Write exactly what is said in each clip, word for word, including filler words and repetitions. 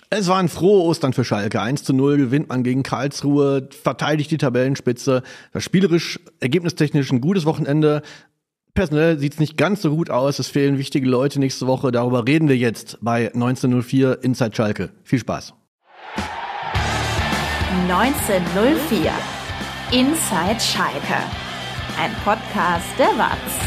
Es war ein frohe Ostern für Schalke. eins zu null gewinnt man gegen Karlsruhe, verteidigt die Tabellenspitze. Das spielerisch, ergebnistechnisch ein gutes Wochenende. Personell sieht's nicht ganz so gut aus. Es fehlen wichtige Leute nächste Woche. Darüber reden wir jetzt bei neunzehn null vier Inside Schalke. Viel Spaß. neunzehn null vier Inside Schalke. Ein Podcast der Watz.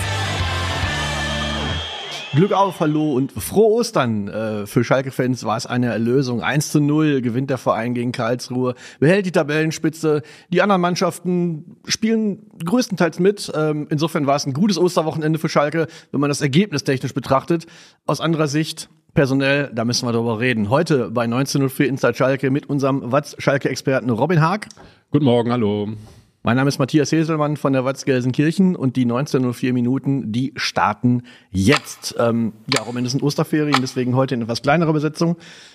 Glück auf, hallo und frohe Ostern. Äh, für Schalke-Fans war es eine Erlösung. eins zu null gewinnt der Verein gegen Karlsruhe, behält die Tabellenspitze. Die anderen Mannschaften spielen größtenteils mit. Ähm, insofern war es ein gutes Osterwochenende für Schalke, wenn man das Ergebnis technisch betrachtet. Aus anderer Sicht, personell, da müssen wir drüber reden. Heute bei neunzehn null vier Inside Schalke mit unserem Watz-Schalke-Experten Robin Haag. Guten Morgen, hallo. Mein Name ist Matthias Heselmann von der Watz Gelsenkirchen und die neunzehn null vier Minuten, die starten jetzt. Ähm, ja, Robin, das sind Osterferien, deswegen heute in etwas kleinerer Besetzung.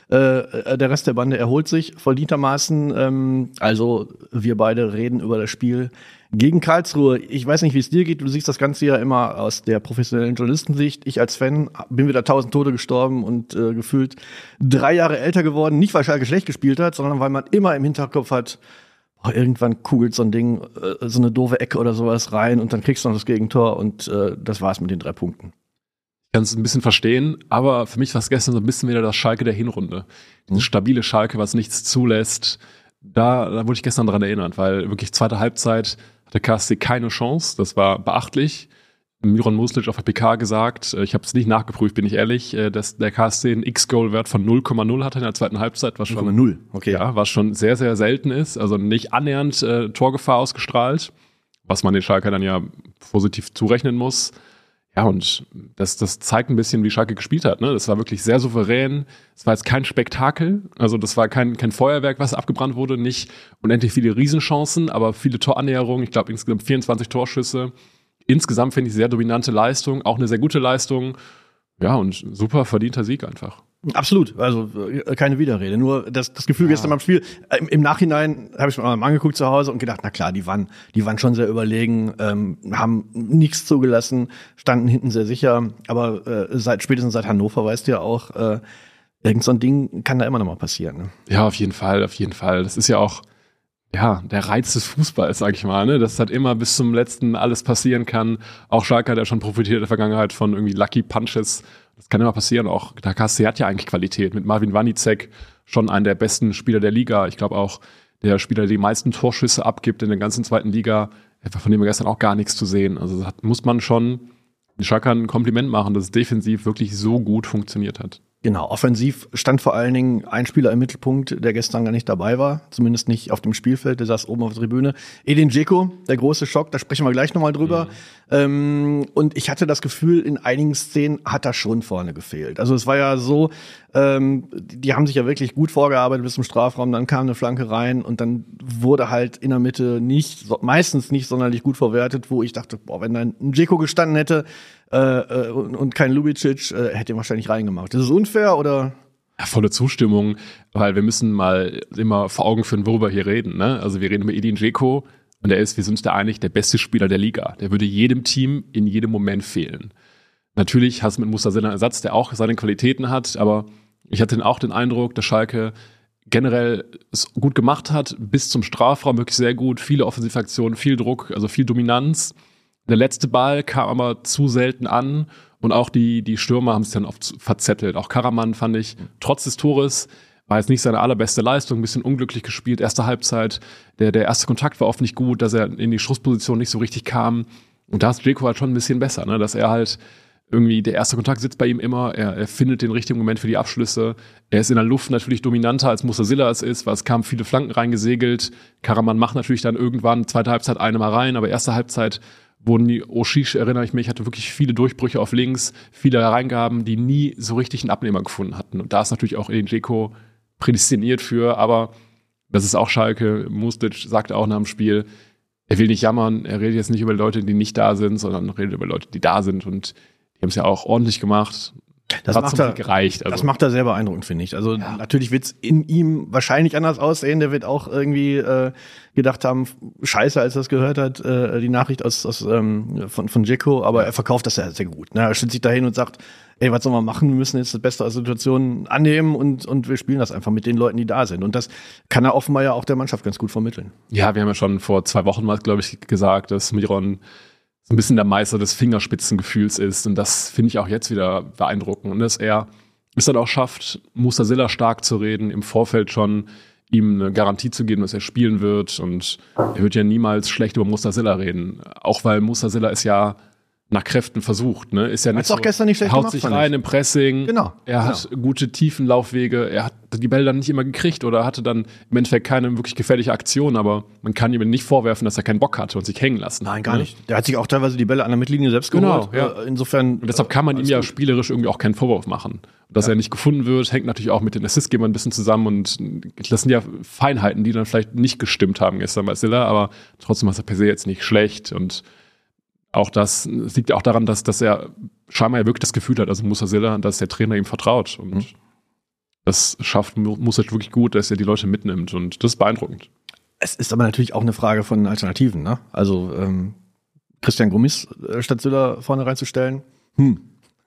Äh, der Rest der Bande erholt sich verdientermaßen. Ähm, also wir beide reden über das Spiel gegen Karlsruhe. Ich weiß nicht, wie es dir geht. Du siehst das Ganze ja immer aus der professionellen Journalistensicht. Ich als Fan bin wieder tausend Tote gestorben und äh, gefühlt drei Jahre älter geworden. Nicht, weil Schalke schlecht gespielt hat, sondern weil man immer im Hinterkopf hat, oh, irgendwann kugelt so ein Ding, äh, so eine doofe Ecke oder sowas rein und dann kriegst du noch das Gegentor und äh, das war's mit den drei Punkten. Ich kann es ein bisschen verstehen, aber für mich war es gestern so ein bisschen wieder das Schalke der Hinrunde. Dieses stabile Schalke, was nichts zulässt. Da, da wurde ich gestern dran erinnert, weil wirklich zweite Halbzeit hatte K S C keine Chance. Das war beachtlich. Miron Muslic auf der P K gesagt, ich habe es nicht nachgeprüft, bin ich ehrlich, dass der K S C einen X-Goal-Wert von null Komma null hatte in der zweiten Halbzeit, was schon null, okay. Ja, was schon sehr, sehr selten ist, also nicht annähernd äh, Torgefahr ausgestrahlt, was man den Schalke dann ja positiv zurechnen muss. Ja, und das, das zeigt ein bisschen, wie Schalke gespielt hat. Ne? Das war wirklich sehr souverän. Es war jetzt kein Spektakel, also das war kein, kein Feuerwerk, was abgebrannt wurde, nicht unendlich viele Riesenchancen, aber viele Torannäherungen. Ich glaube insgesamt vierundzwanzig Torschüsse. Insgesamt finde ich sehr dominante Leistung, auch eine sehr gute Leistung. Ja, und super verdienter Sieg einfach. Absolut, also keine Widerrede. Nur das, das Gefühl ja. gestern beim Spiel, im, im Nachhinein habe ich mir mal angeguckt zu Hause und gedacht, na klar, die waren, die waren schon sehr überlegen, ähm, haben nichts zugelassen, standen hinten sehr sicher. Aber äh, seit spätestens seit Hannover weißt du ja auch, äh, irgend so ein Ding kann da immer noch mal passieren. Ne? Ja, auf jeden Fall, auf jeden Fall. Das ist ja auch ja, der Reiz des Fußballs, sag ich mal, ne? Dass halt immer bis zum Letzten alles passieren kann. Auch Schalke hat ja schon profitiert in der Vergangenheit von irgendwie Lucky Punches. Das kann immer passieren. Auch der K S C hat ja eigentlich Qualität. Mit Marvin Wanicek schon einen der besten Spieler der Liga. Ich glaube auch der Spieler, der die meisten Torschüsse abgibt in der ganzen zweiten Liga. Einfach von dem wir gestern auch gar nichts zu sehen. Also das hat, muss man schon den Schalkern ein Kompliment machen, dass es defensiv wirklich so gut funktioniert hat. Genau, offensiv stand vor allen Dingen ein Spieler im Mittelpunkt, der gestern gar nicht dabei war, zumindest nicht auf dem Spielfeld, der saß oben auf der Tribüne. Edin Dzeko, der große Schock, da sprechen wir gleich nochmal drüber. Mhm. Ähm, und ich hatte das Gefühl, in einigen Szenen hat er schon vorne gefehlt. Also es war ja so, ähm, die haben sich ja wirklich gut vorgearbeitet bis zum Strafraum, dann kam eine Flanke rein und dann wurde halt in der Mitte nicht, meistens nicht sonderlich gut verwertet, wo ich dachte, boah, wenn da ein Dzeko gestanden hätte, Äh, und, und kein Lubicic, äh, hätte ihn wahrscheinlich reingemacht. Ist es unfair oder? Ja, volle Zustimmung, weil wir müssen mal immer vor Augen führen, worüber wir hier reden. Ne? Also wir reden über Edin Dzeko und er ist, wir sind uns da einig, der beste Spieler der Liga. Der würde jedem Team in jedem Moment fehlen. Natürlich hast du mit Mustafi einen Ersatz, der auch seine Qualitäten hat, aber ich hatte auch den Eindruck, dass Schalke generell es gut gemacht hat, bis zum Strafraum wirklich sehr gut, viele Offensivaktionen, viel Druck, also viel Dominanz. Der letzte Ball kam aber zu selten an und auch die, die Stürmer haben es dann oft verzettelt. Auch Karaman fand ich, trotz des Tores, war jetzt nicht seine allerbeste Leistung, ein bisschen unglücklich gespielt. Erste Halbzeit, der, der erste Kontakt war oft nicht gut, dass er in die Schussposition nicht so richtig kam. Und da ist Dzeko halt schon ein bisschen besser, ne? Dass er halt irgendwie, der erste Kontakt sitzt bei ihm immer, er, er findet den richtigen Moment für die Abschlüsse. Er ist in der Luft natürlich dominanter, als Musasilla es ist, weil es kamen viele Flanken reingesegelt. Karaman macht natürlich dann irgendwann, zweite Halbzeit eine mal rein, aber erste Halbzeit wurden die Oshish, erinnere ich mich, hatte wirklich viele Durchbrüche auf links, viele Hereingaben, die nie so richtig einen Abnehmer gefunden hatten. Und da ist natürlich auch Edin Dzeko prädestiniert für, aber das ist auch Schalke. Muslic sagte auch nach dem Spiel, er will nicht jammern, er redet jetzt nicht über Leute, die nicht da sind, sondern redet über Leute, die da sind und die haben es ja auch ordentlich gemacht. Das hat macht, zum er, Sieg gereicht. Also. das macht er sehr beeindruckend, finde ich. Also ja. Natürlich wird es in ihm wahrscheinlich anders aussehen. Der wird auch irgendwie äh, gedacht haben, scheiße, als er das gehört hat, äh, die Nachricht aus, aus ähm, von, von Dzeko. Aber er verkauft das ja sehr gut. Ne? Er stellt sich dahin und sagt, ey, was sollen wir machen? Wir müssen jetzt das Beste aus der Situation annehmen und, und wir spielen das einfach mit den Leuten, die da sind. Und das kann er offenbar ja auch der Mannschaft ganz gut vermitteln. Ja, wir haben ja schon vor zwei Wochen mal, glaube ich, gesagt, dass Miron so ein bisschen der Meister des Fingerspitzengefühls ist. Und das finde ich auch jetzt wieder beeindruckend. Und dass er es dann auch schafft, Musasilla stark zu reden, im Vorfeld schon ihm eine Garantie zu geben, dass er spielen wird. Und er wird ja niemals schlecht über Musasilla reden. Auch weil Musasilla ist ja nach Kräften versucht, ne? Ist ja nicht Hat's auch so, gestern nicht schlecht haut gemacht, sich fand rein ich. im Pressing. Genau, Er hat gute Tiefenlaufwege. Er hat die Bälle dann nicht immer gekriegt oder hatte dann im Endeffekt keine wirklich gefährliche Aktion. Aber man kann ihm nicht vorwerfen, dass er keinen Bock hatte und sich hängen lassen. Nein, gar ne? nicht. Der hat sich auch teilweise die Bälle an der Mittellinie selbst Genau, geholt. ja. Insofern. Und deshalb kann man ihm ja spielerisch irgendwie auch keinen Vorwurf machen. Dass Ja. er nicht gefunden wird, hängt natürlich auch mit den Assistgebern ein bisschen zusammen. Und das sind ja Feinheiten, die dann vielleicht nicht gestimmt haben gestern bei Silla. Aber trotzdem ist er per se jetzt nicht schlecht. Und auch das, das liegt ja auch daran, dass, dass er scheinbar ja wirklich das Gefühl hat, also Musasilla, dass der Trainer ihm vertraut. Und mhm. das schafft Musac wirklich gut, dass er die Leute mitnimmt. Und das ist beeindruckend. Es ist aber natürlich auch eine Frage von Alternativen, ne? Also ähm, Christian Gummis äh, statt Süller vorne reinzustellen. Hm.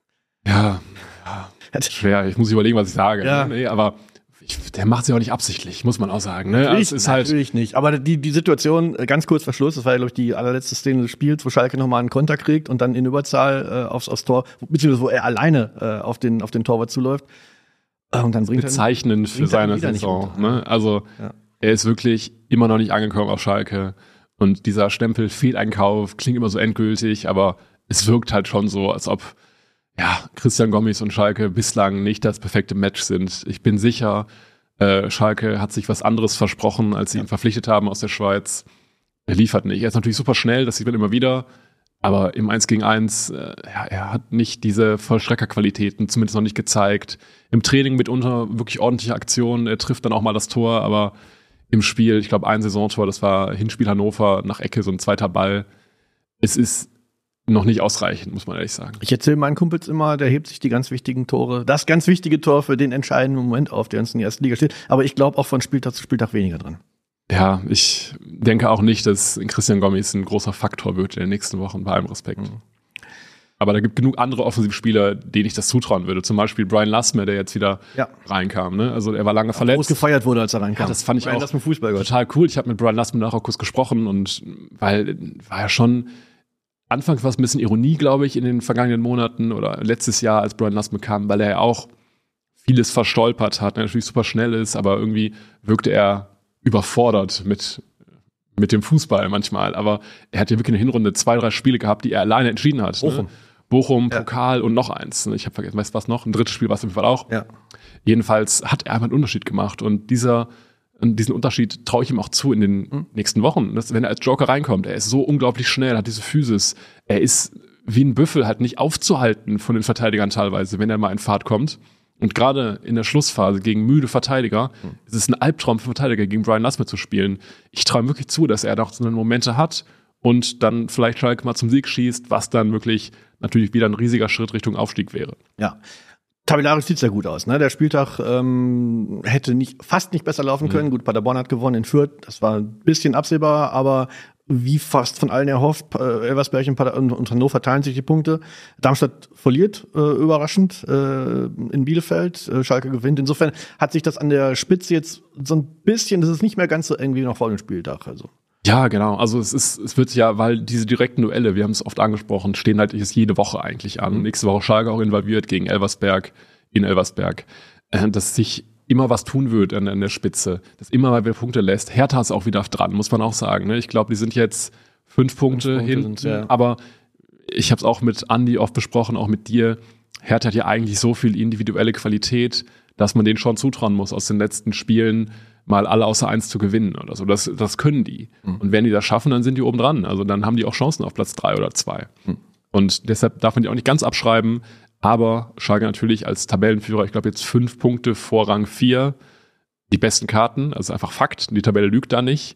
Ja, ja, schwer. Ich muss überlegen, was ich sage. Ja. Nee, aber ich, der macht es ja auch nicht absichtlich, muss man auch sagen. Ne? Natürlich, also es ist halt natürlich nicht. Aber die, die Situation, äh, ganz kurz vor Schluss, das war ja, glaube ich, die allerletzte Szene des Spiels, wo Schalke nochmal einen Konter kriegt und dann in Überzahl äh, aufs, aufs Tor, beziehungsweise wo er alleine äh, auf, den, auf den Torwart zuläuft. Äh, und dann bringt bezeichnend er, für seine Saison. Ne? Also ja. Er ist wirklich immer noch nicht angekommen auf Schalke. Und dieser Stempel Fehleinkauf klingt immer so endgültig, aber es wirkt halt schon so, als ob ja, Christian Gommis und Schalke bislang nicht das perfekte Match sind. Ich bin sicher, äh, Schalke hat sich was anderes versprochen, als sie ihn verpflichtet haben aus der Schweiz. Er liefert nicht. Er ist natürlich super schnell, das sieht man immer wieder. Aber im eins gegen eins, äh, ja, er hat nicht diese Vollstreckerqualitäten, zumindest noch nicht gezeigt. Im Training mitunter wirklich ordentliche Aktionen. Er trifft dann auch mal das Tor, aber im Spiel, ich glaube, ein Saisontor, das war Hinspiel Hannover, nach Ecke, so ein zweiter Ball. Es ist noch nicht ausreichend, muss man ehrlich sagen. Ich erzähle meinen Kumpels immer, der hebt sich die ganz wichtigen Tore, das ganz wichtige Tor für den entscheidenden Moment auf, der uns in der ersten Liga steht. Aber ich glaube auch von Spieltag zu Spieltag weniger dran. Ja, ich denke auch nicht, dass Christian Gommis ein großer Faktor wird in den nächsten Wochen, bei allem Respekt. Mhm. Aber da gibt genug andere Offensivspieler, denen ich das zutrauen würde. Zum Beispiel Brian Lasme, der jetzt wieder ja. reinkam. Ne? Also er war lange verletzt. Groß gefeiert wurde, als er reinkam. Ja, das fand ich Brian auch Lasme Fußballgott. Total cool. Ich habe mit Brian Lasme nachher auch kurz gesprochen und weil war ja schon anfangs war es ein bisschen Ironie, glaube ich, in den vergangenen Monaten oder letztes Jahr, als Brian Lasme kam, weil er ja auch vieles verstolpert hat, natürlich super schnell ist, aber irgendwie wirkte er überfordert mit mit dem Fußball manchmal. Aber er hat ja wirklich in der Hinrunde zwei, drei Spiele gehabt, die er alleine entschieden hat. Bochum. Ne? Bochum, ja. Pokal und noch eins. Ich habe vergessen, weißt du was noch? Ein drittes Spiel war es auf jeden Fall auch. Ja. Jedenfalls hat er einfach einen Unterschied gemacht. Und dieser, diesen Unterschied traue ich ihm auch zu in den mhm. nächsten Wochen. Das, wenn er als Joker reinkommt, er ist so unglaublich schnell, hat diese Physis. Er ist wie ein Büffel halt nicht aufzuhalten von den Verteidigern teilweise, wenn er mal in Fahrt kommt. Und gerade in der Schlussphase gegen müde Verteidiger mhm. ist es ein Albtraum für Verteidiger, gegen Brian Lasme zu spielen. Ich traue ihm wirklich zu, dass er noch so eine Momente hat und dann vielleicht Schalke mal zum Sieg schießt, was dann wirklich natürlich wieder ein riesiger Schritt Richtung Aufstieg wäre. Ja, tabellarisch sieht es ja gut aus. Ne? Der Spieltag ähm, hätte nicht, fast nicht besser laufen können. Mhm. Gut, Paderborn hat gewonnen in Fürth, das war ein bisschen absehbar, aber wie fast von allen erhofft, äh, Elversberg und, und, und Hannover teilen sich die Punkte. Darmstadt verliert, äh, überraschend, äh, in Bielefeld. Äh, Schalke gewinnt. Insofern hat sich das an der Spitze jetzt so ein bisschen, das ist nicht mehr ganz so irgendwie noch vor dem Spieltag. Also. Ja, genau. Also es ist, es wird ja, weil diese direkten Duelle, wir haben es oft angesprochen, stehen halt jetzt jede Woche eigentlich an. Mhm. Nächste Woche Schalke auch involviert gegen Elversberg, in Elversberg. Äh, dass sich immer was tun wird an, an der Spitze, dass immer mal wieder Punkte lässt. Hertha ist auch wieder dran, muss man auch sagen. Ne? Ich glaube, die sind jetzt fünf Punkte, fünf Punkte hinten, ja. Aber ich habe es auch mit Andi oft besprochen, auch mit dir. Hertha hat ja eigentlich so viel individuelle Qualität, dass man denen schon zutrauen muss, aus den letzten Spielen mal alle außer eins zu gewinnen oder so. Das, das können die. Mhm. Und wenn die das schaffen, dann sind die oben dran. Also dann haben die auch Chancen auf Platz drei oder zwei. Mhm. Und deshalb darf man die auch nicht ganz abschreiben. Aber Schalke natürlich als Tabellenführer, ich glaube jetzt fünf Punkte vor Rang vier, die besten Karten, also einfach Fakt, die Tabelle lügt da nicht.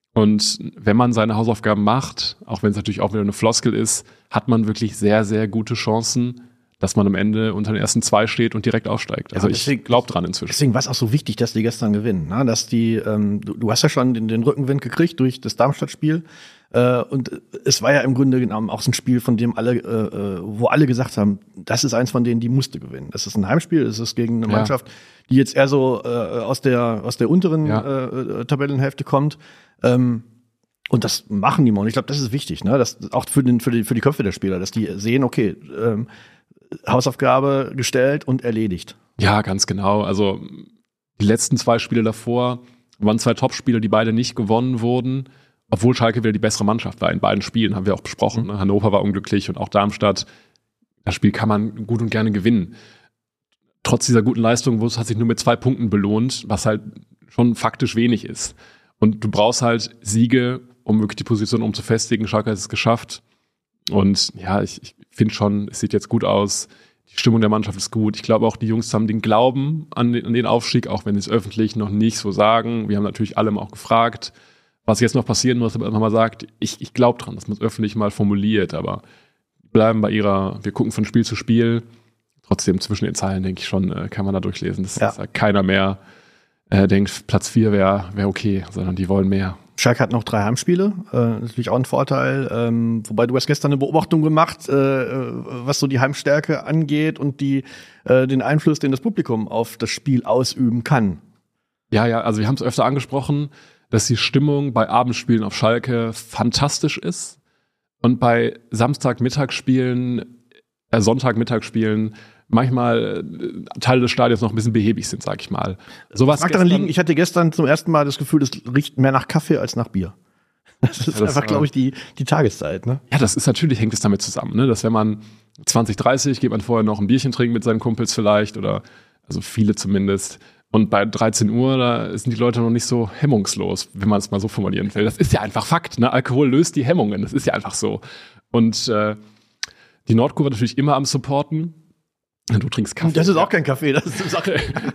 Und wenn man seine Hausaufgaben macht, auch wenn es natürlich auch wieder eine Floskel ist, hat man wirklich sehr, sehr gute Chancen, dass man am Ende unter den ersten zwei steht und direkt aufsteigt. Also ja, deswegen, ich glaube dran inzwischen. Deswegen war es auch so wichtig, dass die gestern gewinnen. Ne? Dass die, ähm, du, du hast ja schon den, den Rückenwind gekriegt durch das Darmstadt-Spiel. Äh, und es war ja im Grunde genommen auch so ein Spiel, von dem alle, äh, wo alle gesagt haben, das ist eins von denen, die musste gewinnen. Das ist ein Heimspiel, das ist gegen eine Mannschaft, ja. die jetzt eher so äh, aus der aus der unteren ja. äh, Tabellenhälfte kommt. Ähm, und das machen die mal. Und ich glaube, das ist wichtig, ne? Das auch für den für die für die Köpfe der Spieler, dass die sehen, okay, ähm, Hausaufgabe gestellt und erledigt. Ja, ganz genau. Also die letzten zwei Spiele davor waren zwei Topspiele, die beide nicht gewonnen wurden, obwohl Schalke wieder die bessere Mannschaft war in beiden Spielen, haben wir auch besprochen. Mhm. Ne? Hannover war unglücklich und auch Darmstadt. Das Spiel kann man gut und gerne gewinnen. Trotz dieser guten Leistung hat sich nur mit zwei Punkten belohnt, was halt schon faktisch wenig ist. Und du brauchst halt Siege, um wirklich die Position umzufestigen. Schalke hat es geschafft. Und ja, ich, ich finde schon, es sieht jetzt gut aus. Die Stimmung der Mannschaft ist gut. Ich glaube auch, die Jungs haben den Glauben an den, an den Aufstieg, auch wenn sie es öffentlich noch nicht so sagen. Wir haben natürlich alle auch gefragt, was jetzt noch passieren muss, damit man mal sagt, ich, ich glaube dran, dass man es öffentlich mal formuliert, aber bleiben bei ihrer, wir gucken von Spiel zu Spiel. Trotzdem zwischen den Zeilen, denke ich schon, kann man da durchlesen, dass ja. dass keiner mehr äh, denkt, Platz vier wäre wär okay, sondern die wollen mehr. Schalke hat noch drei Heimspiele, äh, natürlich auch ein Vorteil. Ähm, wobei du hast gestern eine Beobachtung gemacht, äh, was so die Heimstärke angeht und die äh, den Einfluss, den das Publikum auf das Spiel ausüben kann. Ja, ja, also wir haben es öfter angesprochen, dass die Stimmung bei Abendspielen auf Schalke fantastisch ist und bei Samstagmittagsspielen, äh, Sonntagmittagsspielen manchmal äh, Teile des Stadions noch ein bisschen behäbig sind, sag ich mal. So was mag daran liegen, ich hatte gestern zum ersten Mal das Gefühl, es riecht mehr nach Kaffee als nach Bier. Das ist ja, das einfach, glaube ich, die, die Tageszeit, ne? Ja, das ist natürlich, hängt es damit zusammen, ne? Dass wenn man zwanzig, dreißig, geht man vorher noch ein Bierchen trinken mit seinen Kumpels vielleicht oder, also viele zumindest. Und bei dreizehn Uhr, da sind die Leute noch nicht so hemmungslos, wenn man es mal so formulieren will. Das ist ja einfach Fakt, ne? Alkohol löst die Hemmungen, das ist ja einfach so. Und äh, die Nordkurve natürlich immer am Supporten. Du trinkst Kaffee. Das ist auch kein Kaffee, das ist Sache.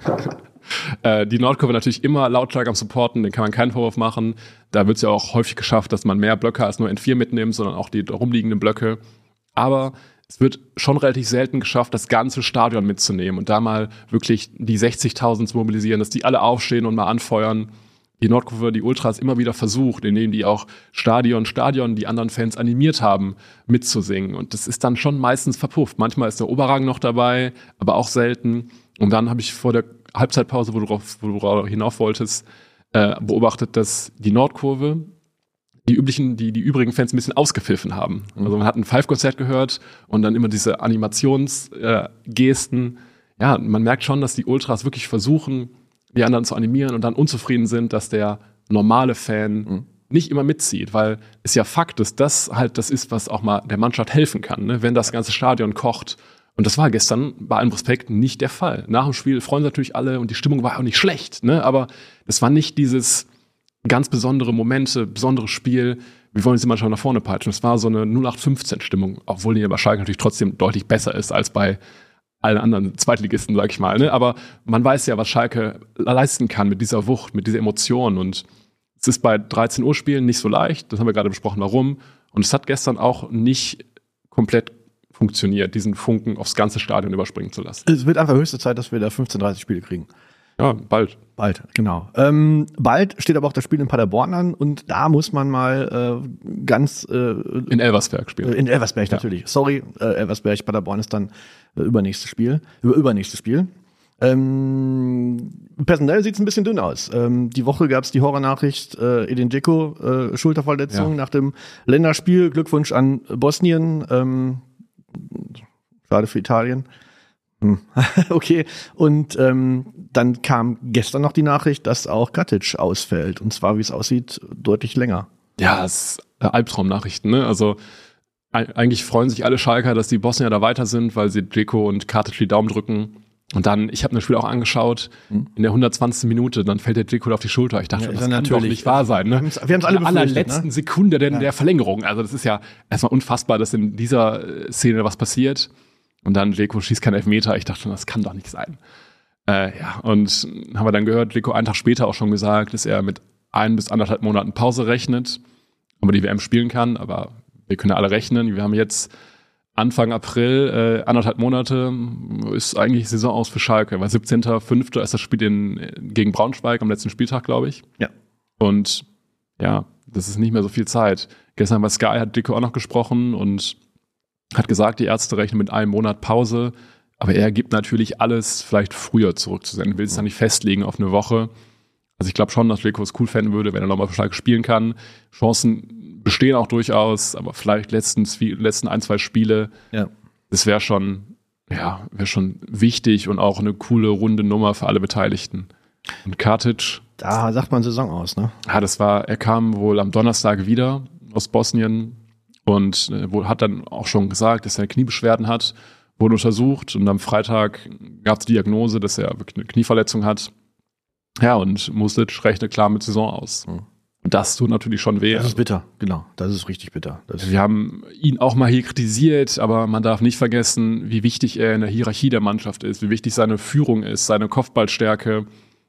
äh, die Nordkurve natürlich immer lautstark am Supporten, den kann man keinen Vorwurf machen. Da wird es ja auch häufig geschafft, dass man mehr Blöcke als nur N vier mitnimmt, sondern auch die rumliegenden Blöcke. Aber es wird schon relativ selten geschafft, das ganze Stadion mitzunehmen und da mal wirklich die sechzigtausend zu mobilisieren, dass die alle aufstehen und mal anfeuern. Die Nordkurve, die Ultras immer wieder versucht, indem die auch Stadion, Stadion, die anderen Fans animiert haben, mitzusingen. Und das ist dann schon meistens verpufft. Manchmal ist der Oberrang noch dabei, aber auch selten. Und dann habe ich vor der Halbzeitpause, wo du, drauf, wo du hinauf wolltest, äh, beobachtet, dass die Nordkurve die üblichen, die, die übrigen Fans ein bisschen ausgepfiffen haben. Also man hat ein Five-Konzert gehört und dann immer diese Animationsgesten. Äh, ja, man merkt schon, dass die Ultras wirklich versuchen, die anderen zu animieren und dann unzufrieden sind, dass der normale Fan mhm. nicht immer mitzieht, weil es ja Fakt ist, dass das halt das ist, was auch mal der Mannschaft helfen kann, ne? Wenn das ganze Stadion kocht. Und das war gestern bei allem Respekt nicht der Fall. Nach dem Spiel freuen sich natürlich alle und die Stimmung war auch nicht schlecht, ne? Aber es war nicht dieses ganz besondere Momente, besonderes Spiel, wir wollen sie manchmal nach vorne peitschen. Es war so eine null acht fünfzehn Stimmung, obwohl die bei Schalke natürlich trotzdem deutlich besser ist als bei allen anderen Zweitligisten, sag ich mal, ne? Aber man weiß ja, was Schalke leisten kann mit dieser Wucht, mit dieser Emotion. Und es ist bei dreizehn Uhr Spielen nicht so leicht. Das haben wir gerade besprochen, warum. Und es hat gestern auch nicht komplett funktioniert, diesen Funken aufs ganze Stadion überspringen zu lassen. Es wird einfach höchste Zeit, dass wir da fünfzehn, dreißig Spiele kriegen. Ja, bald. Bald, genau. Ähm, bald steht aber auch das Spiel in Paderborn an und da muss man mal äh, ganz äh, in Elversberg spielen. Äh, in Elversberg ja. natürlich. Sorry, äh, Elversberg, Paderborn ist dann äh, übernächstes Spiel. Über übernächstes Spiel. Ähm, personell sieht es ein bisschen dünn aus. Ähm, die Woche gab es die Horrornachricht, äh, Edin Dzeko, äh, Schulterverletzung ja. nach dem Länderspiel. Glückwunsch an Bosnien. Ähm, schade für Italien. Okay, und ähm, dann kam gestern noch die Nachricht, dass auch Katic ausfällt. Und zwar, wie es aussieht, deutlich länger. Ja, es ist Albtraumnachrichten, ne? Also eigentlich freuen sich alle Schalker, dass die Bosnier da weiter sind, weil sie Dzeko und Katic die Daumen drücken. Und dann, ich habe mir das Spiel auch angeschaut, hm. in der hundertzwanzigsten Minute, dann fällt der Dzeko auf die Schulter. Ich dachte, ja, das kann doch nicht wahr sein. Ne? Wir haben es alle in der allerletzten ne? Sekunde der, ja. der Verlängerung. Also das ist ja erstmal unfassbar, dass in dieser Szene was passiert. Und dann Dzeko schießt keinen Elfmeter. Ich dachte schon, das kann doch nicht sein. Äh, ja, und haben wir dann gehört, Dzeko einen Tag später auch schon gesagt, dass er mit ein bis anderthalb Monaten Pause rechnet, ob er die W M spielen kann. Aber wir können ja alle rechnen. Wir haben jetzt Anfang April, äh, anderthalb Monate, ist eigentlich Saison aus für Schalke, weil siebzehnter fünfter ist das Spiel in, gegen Braunschweig am letzten Spieltag, glaube ich. Ja. Und ja, das ist nicht mehr so viel Zeit. Gestern bei Sky hat Dicke auch noch gesprochen und hat gesagt, die Ärzte rechnen mit einem Monat Pause, aber er gibt natürlich alles, vielleicht früher zurückzusenden, will es dann nicht festlegen auf eine Woche. Also ich glaube schon, dass Rico es cool fänden würde, wenn er nochmal für Schalke spielen kann. Chancen bestehen auch durchaus, aber vielleicht letzten, letzten ein, zwei Spiele, ja. das wäre schon, ja, wäre schon wichtig und auch eine coole, runde Nummer für alle Beteiligten. Und Katic, da sagt man Saison aus, ne? Ja, das war, er kam wohl am Donnerstag wieder aus Bosnien und äh, hat dann auch schon gesagt, dass er Kniebeschwerden hat, wurde untersucht und am Freitag gab es die Diagnose, dass er wirklich eine Knieverletzung hat. Ja, und Muslic rechnet klar mit Saison aus. Mhm. Das tut natürlich schon weh. Das ist bitter, genau. Das ist richtig bitter. Das Wir haben ihn auch mal hier kritisiert, aber man darf nicht vergessen, wie wichtig er in der Hierarchie der Mannschaft ist, wie wichtig seine Führung ist, seine Kopfballstärke.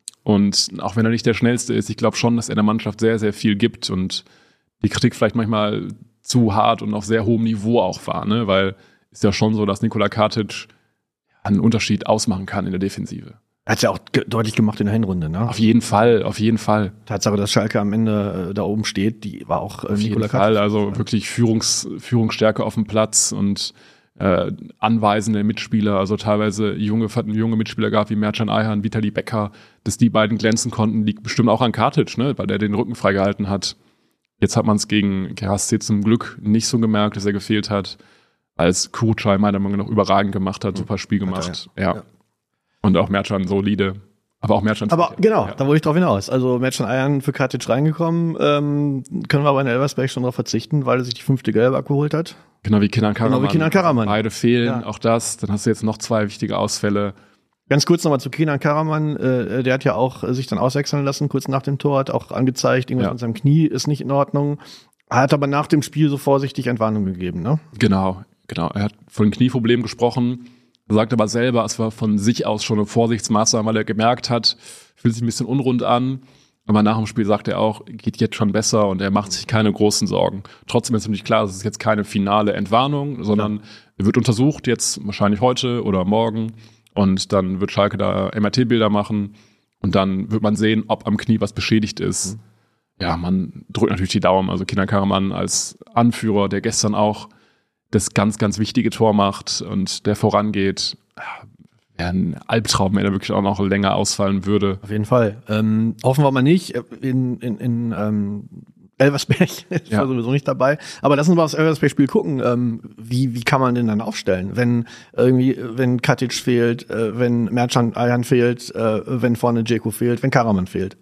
Und auch wenn er nicht der Schnellste ist, ich glaube schon, dass er der Mannschaft sehr, sehr viel gibt und die Kritik vielleicht manchmal zu hart und auf sehr hohem Niveau auch war, ne? Weil ist ja schon so, dass Nikola Katic einen Unterschied ausmachen kann in der Defensive. Hat es ja auch ge- deutlich gemacht in der Hinrunde, ne? Auf jeden Fall, auf jeden Fall. Tatsache, dass Schalke am Ende äh, da oben steht, die war auch äh, auf jeden Fall, also wirklich Führungs, Führungsstärke auf dem Platz und äh, anweisende Mitspieler, also teilweise junge, junge Mitspieler gab wie Mercan Ayhan, Vitali Becker, dass die beiden glänzen konnten, liegt bestimmt auch an Katic, ne? Weil der den Rücken freigehalten hat. Jetzt hat man es gegen K H C zum Glück nicht so gemerkt, dass er gefehlt hat, als Kurucay meiner Meinung nach überragend gemacht hat, super Spiel gemacht. Er, ja. ja. Und auch Mercan solide. Aber auch Mercan. Aber genau, ja. Da wollte ich drauf hinaus. Also Mercan Ayhan für Katic reingekommen. Ähm, können wir aber in Elversberg schon darauf verzichten, weil er sich die fünfte Gelbe abgeholt hat. Genau wie Kenan Karaman. Genau wie Kenan Karaman. Beide fehlen, ja. Auch das. Dann hast du jetzt noch zwei wichtige Ausfälle. Ganz kurz nochmal zu Kenan Karaman. Äh, der hat ja auch sich dann auswechseln lassen, kurz nach dem Tor, hat auch angezeigt, irgendwas ja. mit seinem Knie ist nicht in Ordnung. Hat aber nach dem Spiel so vorsichtig Entwarnung gegeben, ne? Genau, genau. Er hat von Knieproblemen gesprochen. Er sagt aber selber, es war von sich aus schon eine Vorsichtsmaßnahme, weil er gemerkt hat, fühlt sich ein bisschen unrund an. Aber nach dem Spiel sagt er auch, geht jetzt schon besser und er macht sich keine großen Sorgen. Trotzdem ist natürlich klar, es ist jetzt keine finale Entwarnung, sondern ja. er wird untersucht, jetzt wahrscheinlich heute oder morgen. Und dann wird Schalke da M R T-Bilder machen und dann wird man sehen, ob am Knie was beschädigt ist. Mhm. Ja, man drückt natürlich die Daumen. Also Kenan Karaman als Anführer, der gestern auch das ganz, ganz wichtige Tor macht und der vorangeht, wäre ein Albtraum, wenn er wirklich auch noch länger ausfallen würde. Auf jeden Fall. Ähm, hoffen wir mal nicht. In, in, in ähm, Elversberg ist ja sowieso nicht dabei. Aber lassen wir mal aufs Elversberg-Spiel gucken. Ähm, wie, wie kann man den dann aufstellen? Wenn irgendwie, wenn Katic fehlt, äh, wenn Mercan Ayhan fehlt, äh, wenn vorne Dzeko fehlt, wenn Karaman fehlt.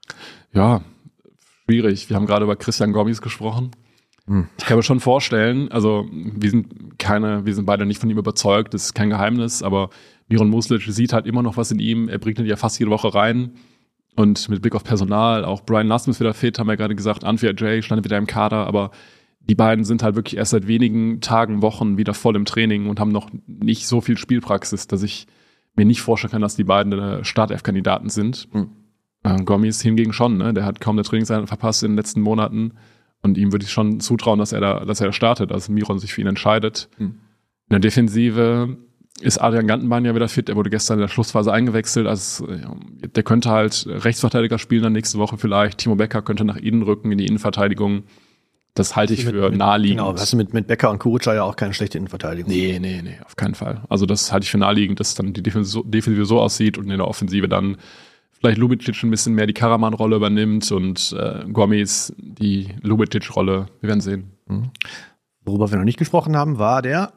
Ja, schwierig. Wir haben gerade über Christian Gomis gesprochen. Ich kann mir schon vorstellen, also wir sind keine, wir sind beide nicht von ihm überzeugt, das ist kein Geheimnis, aber Miron Muslic sieht halt immer noch was in ihm, er bringt ihn ja fast jede Woche rein und mit Blick auf Personal, auch Brian Lassm ist wieder fit, haben wir gerade gesagt, Anfia Jay stand wieder im Kader, aber die beiden sind halt wirklich erst seit wenigen Tagen, Wochen wieder voll im Training und haben noch nicht so viel Spielpraxis, dass ich mir nicht vorstellen kann, dass die beiden Startelf-Kandidaten sind. Mhm. Äh, Gomis hingegen schon, ne? Der hat kaum eine Trainingseinheit verpasst in den letzten Monaten. Und ihm würde ich schon zutrauen, dass er da, dass er startet, dass Miron sich für ihn entscheidet. Hm. In der Defensive ist Adrian Gantenbein ja wieder fit. Er wurde gestern in der Schlussphase eingewechselt. Also, der könnte halt Rechtsverteidiger spielen dann nächste Woche vielleicht. Timo Becker könnte nach innen rücken in die Innenverteidigung. Das halte ich mit, für mit, naheliegend. Genau, hast du mit, mit Becker und Kurucay ja auch keine schlechte Innenverteidigung. Nee, nee, nee, auf keinen Fall. Also das halte ich für naheliegend, dass dann die Defensive so aussieht und in der Offensive dann vielleicht Lubicic ein bisschen mehr die Karaman-Rolle übernimmt und äh, Gomis die Lubicic-Rolle. Wir werden sehen. Mhm. Worüber wir noch nicht gesprochen haben, war der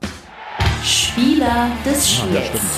Spieler des Spiels. Ja, stimmt.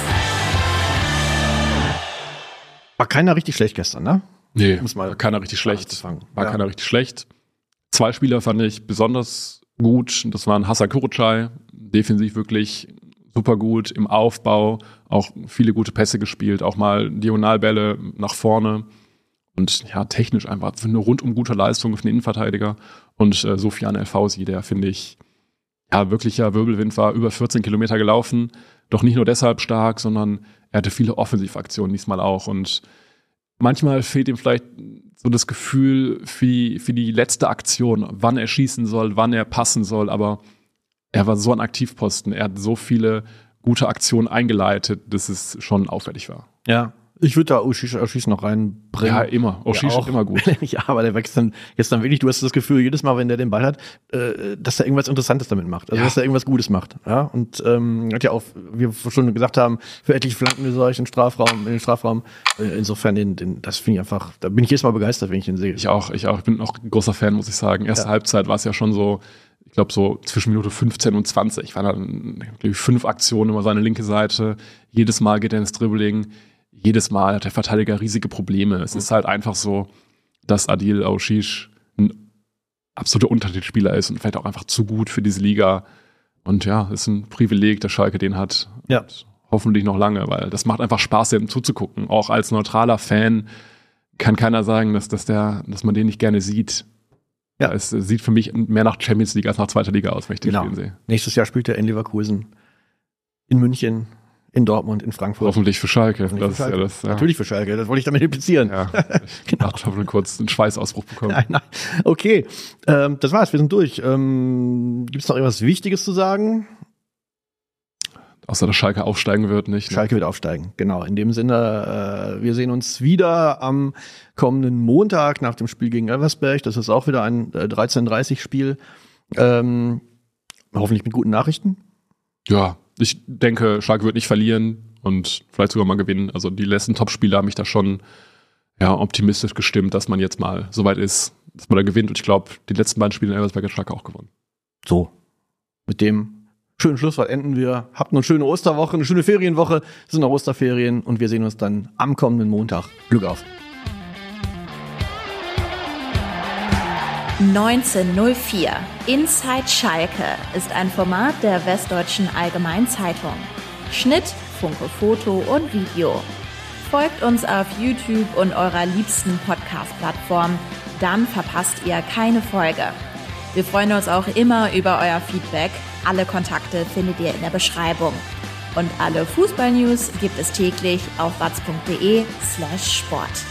War keiner richtig schlecht gestern, ne? Nee, war keiner richtig schlecht. War ja. keiner richtig schlecht. Zwei Spieler fand ich besonders gut. Das waren Hasan Kurucay, defensiv wirklich super gut im Aufbau, auch viele gute Pässe gespielt, auch mal Diagonalbälle nach vorne und ja, technisch einfach eine rundum gute Leistung für den Innenverteidiger. Und äh, Sofiane El Fauzi, der finde ich, ja, wirklicher Wirbelwind war, über vierzehn Kilometer gelaufen, doch nicht nur deshalb stark, sondern er hatte viele Offensivaktionen diesmal auch und manchmal fehlt ihm vielleicht so das Gefühl für die, für die letzte Aktion, wann er schießen soll, wann er passen soll, aber er war so ein Aktivposten, er hat so viele gute Aktionen eingeleitet, dass es schon auffällig war. Ja. Ich würde da Oshish noch reinbringen. Ja, immer. Oshish ist immer gut. Ja, aber der wächst dann jetzt dann wirklich, du hast das Gefühl, jedes Mal, wenn der den Ball hat, äh, dass er irgendwas Interessantes damit macht. Also, ja. dass er irgendwas Gutes macht. Ja, und ähm, hat ja auch, wie wir schon gesagt haben, für etliche Flanken gesorgt im Strafraum, in den Strafraum. Äh, insofern, den, den, das finde ich einfach, da bin ich jedes Mal begeistert, wenn ich ihn sehe. Ich auch, ich auch. Ich bin auch ein großer Fan, muss ich sagen. Erste ja. Halbzeit war es ja schon so, ich glaube so zwischen Minute fünfzehn und zwanzig waren dann, glaube ich, fünf Aktionen über seine linke Seite. Jedes Mal geht er ins Dribbling. Jedes Mal hat der Verteidiger riesige Probleme. Es mhm. ist halt einfach so, dass Adil Oshish ein absoluter Unterschiedsspieler ist und vielleicht auch einfach zu gut für diese Liga. Und ja, ist ein Privileg, dass Schalke den hat. Ja. Und hoffentlich noch lange, weil das macht einfach Spaß, dem zuzugucken. Auch als neutraler Fan kann keiner sagen, dass, dass, der, dass man den nicht gerne sieht. Ja, es sieht für mich mehr nach Champions League als nach zweiter Liga aus, wenn ich den genau. spielen sehe. Nächstes Jahr spielt er in Leverkusen, in München, in Dortmund, in Frankfurt. Hoffentlich für Schalke. Hoffentlich das für Schalke. Ist ja das, ja. Natürlich für Schalke, das wollte ich damit implizieren. Ja, ich genau. dachte, ich habe nur kurz einen Schweißausbruch bekommen. Nein, nein. Okay, ähm, das war's, wir sind durch. Ähm, Gibt es noch irgendwas Wichtiges zu sagen? Außer, dass Schalke aufsteigen wird, nicht? Ne? Schalke wird aufsteigen, genau. In dem Sinne, äh, wir sehen uns wieder am kommenden Montag nach dem Spiel gegen Elversberg. Das ist auch wieder ein äh, dreizehn Uhr dreißig Spiel. Ähm, hoffentlich mit guten Nachrichten. Ja, ich denke, Schalke wird nicht verlieren und vielleicht sogar mal gewinnen. Also die letzten Topspiele haben mich da schon ja, optimistisch gestimmt, dass man jetzt mal so weit ist, dass man da gewinnt. Und ich glaube, die letzten beiden Spiele in Elversberg hat Schalke auch gewonnen. So, mit dem schönen Schlusswort enden wir. Habt eine schöne Osterwoche, eine schöne Ferienwoche. Es sind noch Osterferien und wir sehen uns dann am kommenden Montag. Glück auf. neunzehnhundertvier Inside Schalke ist ein Format der Westdeutschen Allgemeinen Zeitung. Schnitt, Funke Foto und Video. Folgt uns auf YouTube und eurer liebsten Podcast-Plattform, dann verpasst ihr keine Folge. Wir freuen uns auch immer über euer Feedback. Alle Kontakte findet ihr in der Beschreibung. Und alle Fußball-News gibt es täglich auf watz punkt de slash sport.